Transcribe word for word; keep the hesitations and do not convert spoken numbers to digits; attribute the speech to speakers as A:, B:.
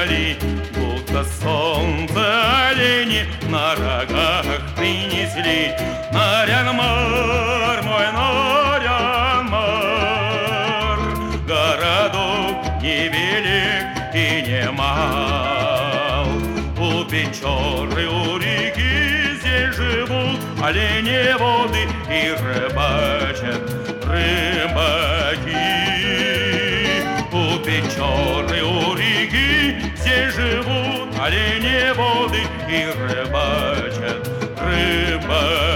A: вдали, будто солнце олени на рогах принесли. Нарянмар, мой Нарянмар, городок невелик и не мал. У Печоры, у реки здесь живут оленеводы и рыбачат рыбаки. У Печоры, у реки здесь живут оленеводы и рыбачат рыбаки.